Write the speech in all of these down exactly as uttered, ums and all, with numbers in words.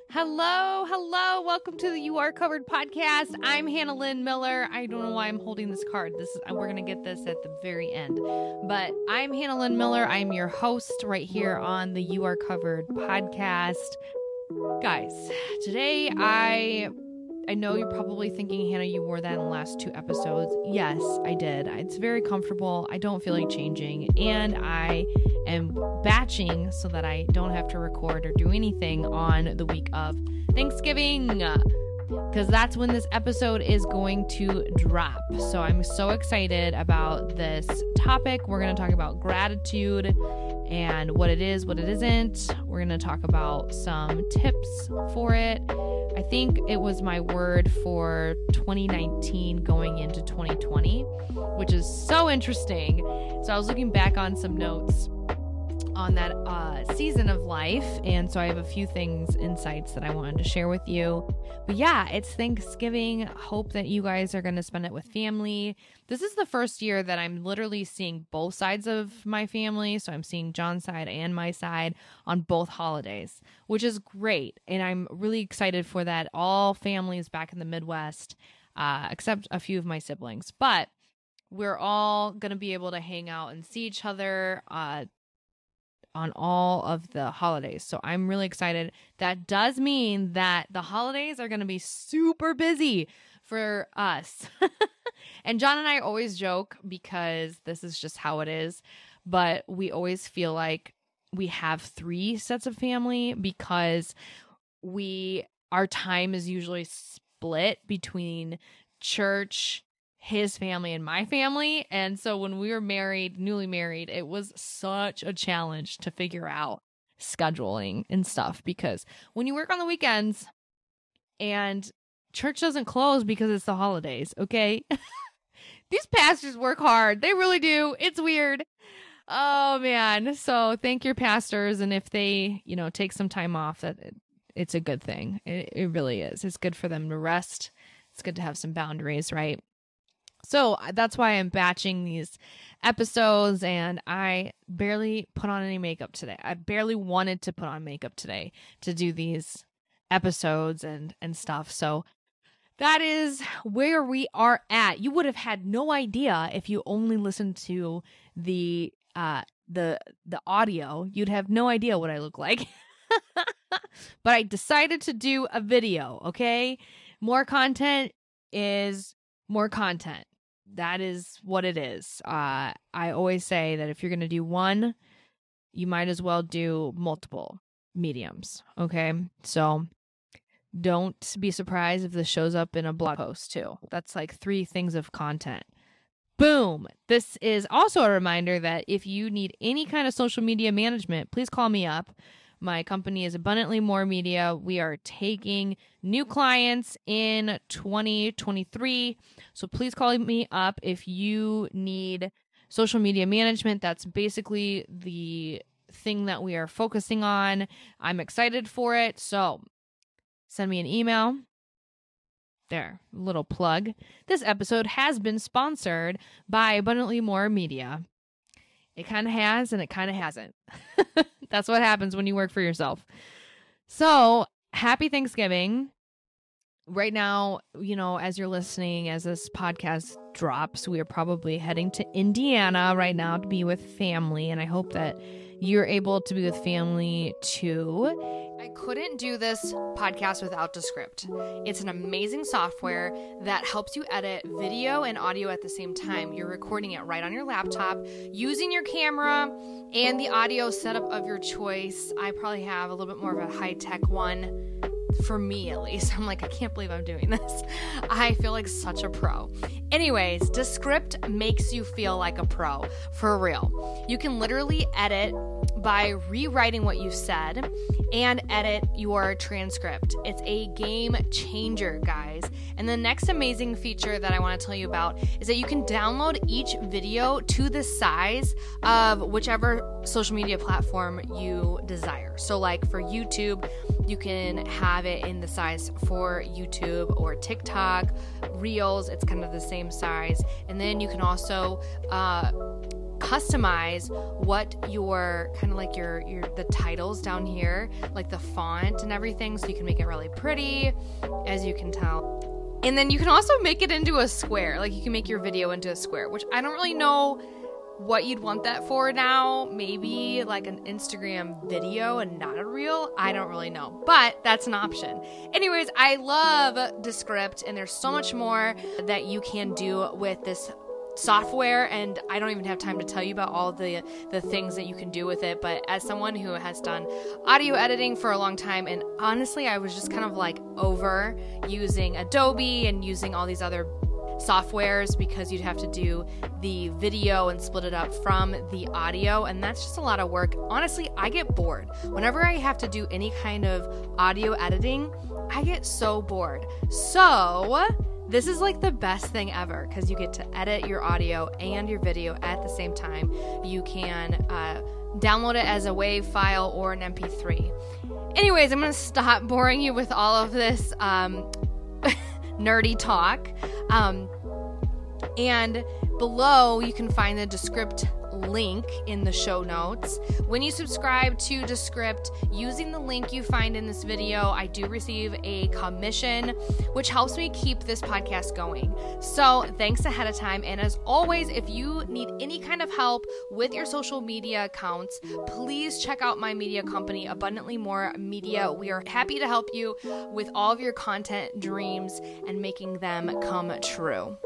Hello, hello. Welcome to the You Are Covered podcast. I'm Hannah Lynn Miller. I don't know why I'm holding this card. This is we're going to get this at the very end. But I'm Hannah Lynn Miller. I'm your host right here on the You Are Covered podcast. Guys, today I I know you're probably thinking, Hannah, you wore that in the last two episodes. Yes, I did. It's very comfortable. I don't feel like changing. And I am batching so that I don't have to record or do anything on the week of Thanksgiving, because that's when this episode is going to drop. So I'm so excited about this topic. We're going to talk about gratitude and what it is, what it isn't. We're going to talk about some tips for it. I think it was my word for twenty nineteen going into twenty twenty, which is so interesting. So I was looking back on some notes on that uh, season of life, and so I have a few things, insights that I wanted to share with you. But yeah, it's Thanksgiving. Hope that you guys are going to spend it with family. This is the first year that I'm literally seeing both sides of my family, so I'm seeing John's side and my side on both holidays, which is great, and I'm really excited for that. All families back in the Midwest, uh, except a few of my siblings, but we're all going to be able to hang out and see each other uh, on all of the holidays. So I'm really excited. That does mean that the holidays are going to be super busy for us. And John and I always joke, because this is just how it is, but we always feel like we have three sets of family, because we our time is usually split between church, his family, and my family. And so when we were married, newly married, it was such a challenge to figure out scheduling and stuff, because when you work on the weekends and church doesn't close because it's the holidays, okay? These pastors work hard. They really do. It's weird. Oh man. So thank your pastors. And if they, you know, take some time off, that it, it's a good thing. It, it really is. It's good for them to rest. It's good to have some boundaries, right? So that's why I'm batching these episodes, and I barely put on any makeup today. I barely wanted to put on makeup today to do these episodes and, and stuff. So that is where we are at. You would have had no idea if you only listened to the uh, the the audio. You'd have no idea what I look like. But I decided to do a video, okay? More content is more content. That is what it is. Uh, I always say that if you're going to do one, you might as well do multiple mediums. Okay. So don't be surprised if this shows up in a blog post too. That's like three things of content. Boom. This is also a reminder that if you need any kind of social media management, please call me up. My company is Abundantly More Media. We are taking new clients in twenty twenty-three. So please call me up if you need social media management. That's basically the thing that we are focusing on. I'm excited for it. So send me an email. There, little plug. This episode has been sponsored by Abundantly More Media. It kind of has and it kind of hasn't. That's what happens when you work for yourself. So happy Thanksgiving. Right now, you know, as you're listening, as this podcast drops, we are probably heading to Indiana right now to be with family. And I hope that you're able to be with family too. I couldn't do this podcast without Descript. It's an amazing software that helps you edit video and audio at the same time. You're recording it right on your laptop using your camera and the audio setup of your choice. I probably have a little bit more of a high-tech one. For me, at least. I'm like, I can't believe I'm doing this. I feel like such a pro. Anyways, Descript makes you feel like a pro. For real. You can literally edit by rewriting what you said and edit your transcript. It's a game changer, guys. And the next amazing feature that I want to tell you about is that you can download each video to the size of whichever social media platform you desire. So like for YouTube, you can have it in the size for YouTube or TikTok, Reels, it's kind of the same size. And then you can also uh, customize what your kind of like your your the titles down here, like the font and everything, so you can make it really pretty, as you can tell. And then you can also make it into a square. Like you can make your video into a square, which I don't really know what you'd want that for now. Maybe like an Instagram video and not a reel. I don't really know, but that's an option. Anyways, I love Descript, and there's so much more that you can do with this software, and I don't even have time to tell you about all the the things that you can do with it. But as someone who has done audio editing for a long time, and honestly I was just kind of like over using Adobe and using all these other softwares, because you'd have to do the video and split it up from the audio, and that's just a lot of work. Honestly, I get bored whenever I have to do any kind of audio editing. I get so bored. So this is like the best thing ever, because you get to edit your audio and your video at the same time. You can uh, download it as a WAV file or an M P three. Anyways, I'm going to stop boring you with all of this um, nerdy talk. Um, and below, you can find the Descript link in the show notes. When you subscribe to Descript using the link you find in this video, I do receive a commission, which helps me keep this podcast going. So thanks ahead of time. And as always, if you need any kind of help with your social media accounts, please check out my media company, Abundantly More Media. We are happy to help you with all of your content dreams and making them come true.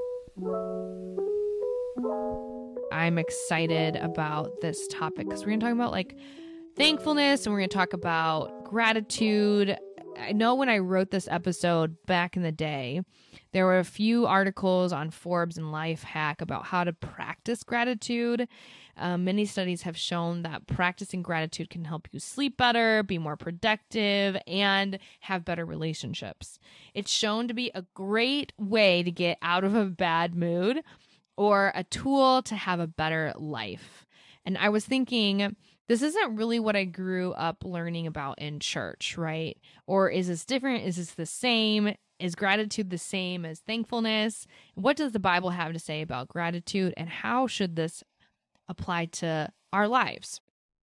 I'm excited about this topic because we're going to talk about like thankfulness, and we're going to talk about gratitude. I know when I wrote this episode back in the day, there were a few articles on Forbes and Lifehack about how to practice gratitude. Um, many studies have shown that practicing gratitude can help you sleep better, be more productive, and have better relationships. It's shown to be a great way to get out of a bad mood, or a tool to have a better life. And I was thinking, this isn't really what I grew up learning about in church, right? Or is this different? Is this the same? Is gratitude the same as thankfulness? What does the Bible have to say about gratitude, and how should this apply to our lives?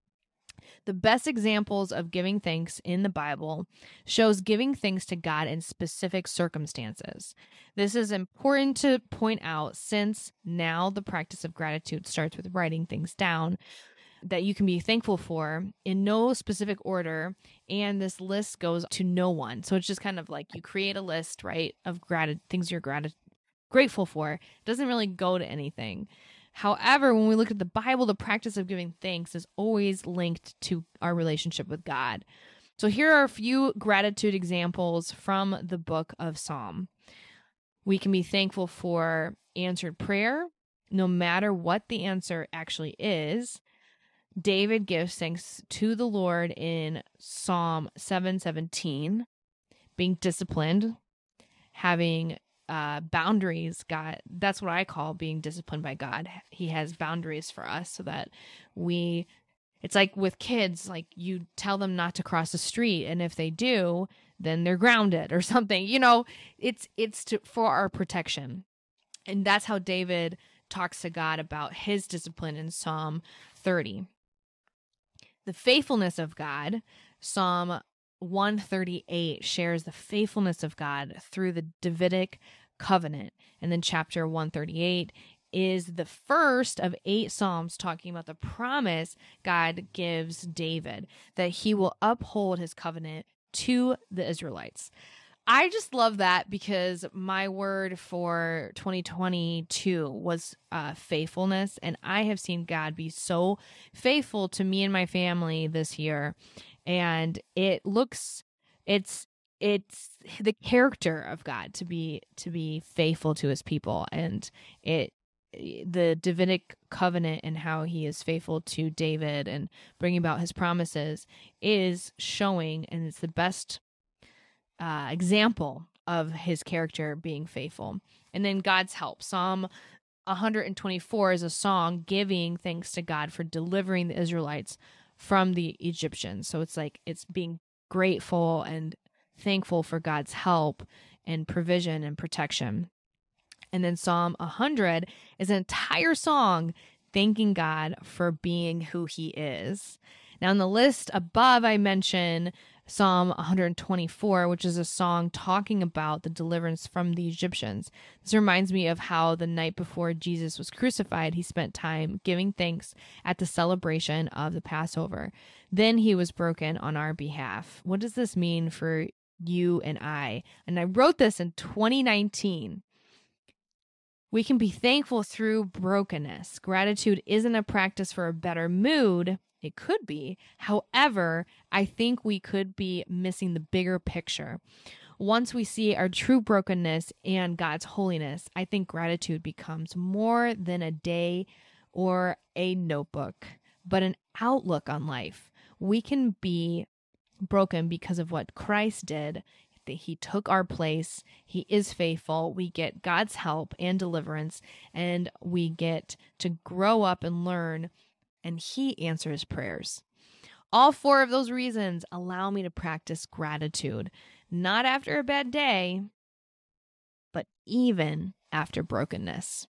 The best examples of giving thanks in the Bible shows giving thanks to God in specific circumstances. This is important to point out, since now the practice of gratitude starts with writing things down that you can be thankful for in no specific order, and this list goes to no one. So it's just kind of like you create a list, right, of grat- things you're grat- grateful for. It doesn't really go to anything. However, when we look at the Bible, the practice of giving thanks is always linked to our relationship with God. So here are a few gratitude examples from the book of Psalm. We can be thankful for answered prayer, no matter what the answer actually is. David gives thanks to the Lord in Psalm seven seventeen, being disciplined, having Uh, boundaries. God, that's what I call being disciplined by God. He has boundaries for us so that we, it's like with kids, like you tell them not to cross the street, and if they do, then they're grounded or something. You know, it's it's to, for our protection. And that's how David talks to God about his discipline in Psalm thirty. The faithfulness of God, Psalm one thirty-eight shares the faithfulness of God through the Davidic covenant. And then chapter one thirty-eight is the first of eight Psalms talking about the promise God gives David that he will uphold his covenant to the Israelites. I just love that, because my word for twenty twenty-two was uh, faithfulness. And I have seen God be so faithful to me and my family this year. And it looks, it's, it's the character of God to be, to be faithful to his people. And it, the Davidic covenant and how he is faithful to David and bringing about his promises is showing, and it's the best uh, example of his character being faithful. And then God's help. Psalm one twenty-four is a song giving thanks to God for delivering the Israelites from the Egyptians. So it's like it's being grateful and thankful for God's help and provision and protection. And then Psalm one hundred is an entire song thanking God for being who he is. Now, in the list above, I mention Psalm one twenty-four, which is a song talking about the deliverance from the Egyptians. This reminds me of how the night before Jesus was crucified, he spent time giving thanks at the celebration of the Passover. Then he was broken on our behalf. What does this mean for you and I? And I wrote this in twenty nineteen. We can be thankful through brokenness. Gratitude isn't a practice for a better mood. It could be. However, I think we could be missing the bigger picture. Once we see our true brokenness and God's holiness, I think gratitude becomes more than a day or a notebook, but an outlook on life. We can be broken because of what Christ did. That he took our place. He is faithful. We get God's help and deliverance, and we get to grow up and learn, and he answers prayers. All four of those reasons allow me to practice gratitude, not after a bad day, but even after brokenness.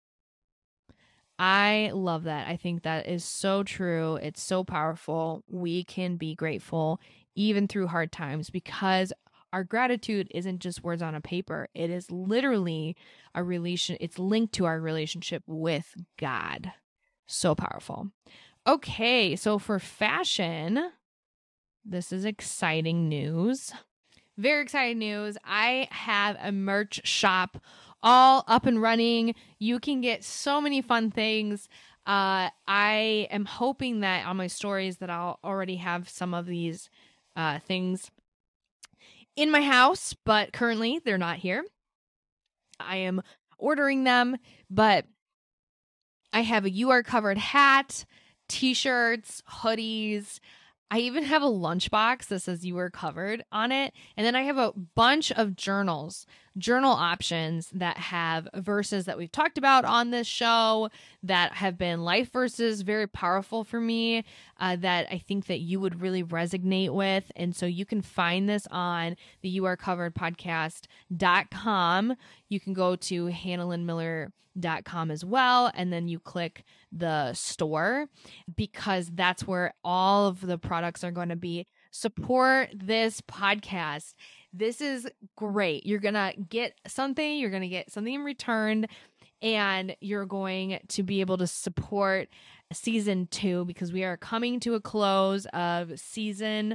I love that. I think that is so true. It's so powerful. We can be grateful even through hard times because our gratitude isn't just words on a paper. It is literally a relation. It's linked to our relationship with God. So powerful. Okay, so for fashion, this is exciting news. Very exciting news. I have a merch shop all up and running. You can get so many fun things. Uh, I am hoping that on my stories that I'll already have some of these uh, things in my house, but currently they're not here. I am ordering them, but I have a You Are Covered hat, t-shirts, hoodies. I even have a lunchbox that says You Are Covered on it. And then I have a bunch of journals, journal options that have verses that we've talked about on this show that have been life verses, very powerful for me, uh, that I think that you would really resonate with. And so you can find this on the You Are Covered podcast dot com. You can go to hannah lynn miller dot com as well. And then you click the store because that's where all of the products are going to be. Support this podcast. This is great. You're going to get something, you're going to get something in return, and you're going to be able to support season two because we are coming to a close of season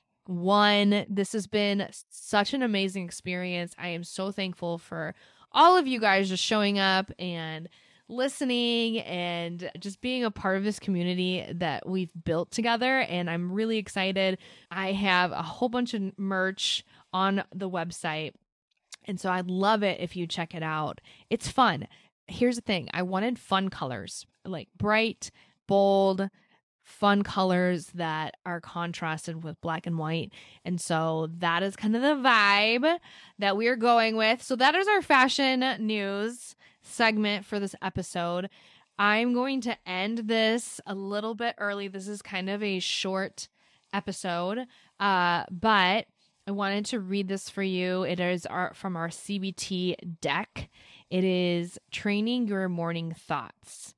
one. This has been such an amazing experience. I am so thankful for all of you guys just showing up and listening and just being a part of this community that we've built together. And I'm really excited. I have a whole bunch of merch on the website. And so I'd love it if you check it out. It's fun. Here's the thing. I wanted fun colors, like bright, bold, fun colors that are contrasted with black and white. And so that is kind of the vibe that we're going with. So that is our fashion news segment for this episode. I'm going to end this a little bit early. This is kind of a short episode, uh, but I wanted to read this for you. It is our, from our C B T deck. It is Training Your Morning Thoughts.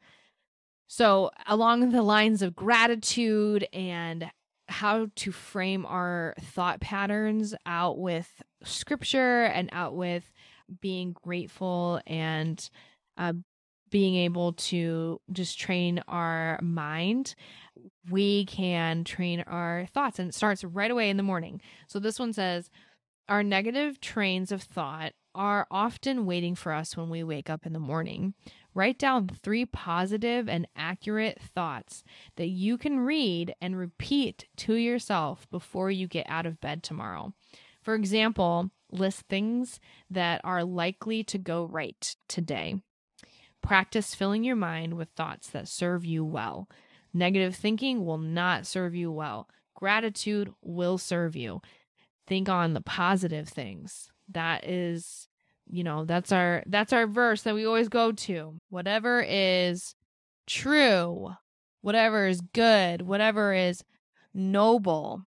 So along the lines of gratitude and how to frame our thought patterns out with scripture and out with being grateful and uh, being able to just train our mind, we can train our thoughts. And it starts right away in the morning. So this one says, our negative trains of thought are often waiting for us when we wake up in the morning. Write down three positive and accurate thoughts that you can read and repeat to yourself before you get out of bed tomorrow. For example, list things that are likely to go right today. Practice filling your mind with thoughts that serve you well. Negative thinking will not serve you well. Gratitude will serve you. Think on the positive things. That is, you know, that's our that's our verse that we always go to. Whatever is true, whatever is good, whatever is noble,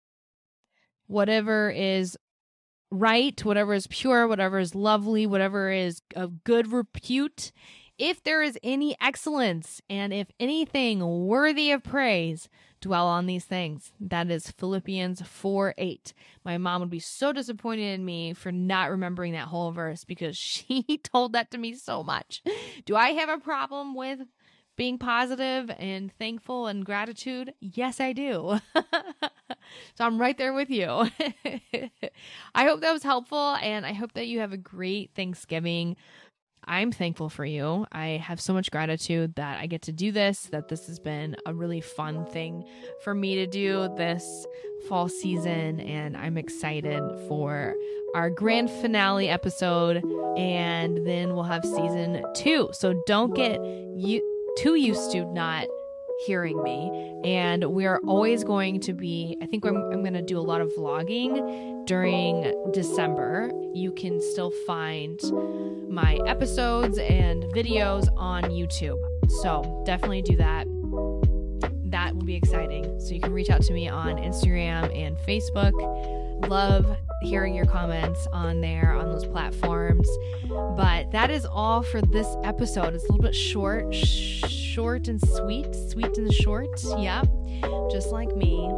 whatever is right, whatever is pure, whatever is lovely, whatever is of good repute if there is any excellence and if anything worthy of praise, dwell on these things. That is Philippians four eight. My mom would be so disappointed in me for not remembering that whole verse because she told that to me so much. Do I have a problem with being positive and thankful and gratitude? Yes, I do. So I'm right there with you. I hope that was helpful, and I hope that you have a great Thanksgiving. I'm thankful for you. I have so much gratitude that I get to do this, that this has been a really fun thing for me to do this fall season, and I'm excited for our grand finale episode, and then we'll have season two. So don't get you too used to not hearing me, and we're always going to be, I think I'm, I'm going to do a lot of vlogging during December. You can still find my episodes and videos on YouTube, so definitely do that. That will be exciting. So you can reach out to me on Instagram and Facebook. Love hearing your comments on there, on those platforms. But that is all for this episode. It's a little bit short, sh- short and sweet, sweet and short. Yeah, just like me.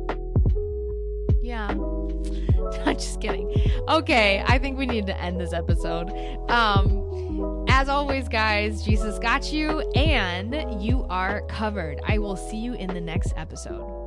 Yeah. I'm just kidding. Okay, I think we need to end this episode. Um, as always, guys, Jesus got you and you are covered. I will see you in the next episode.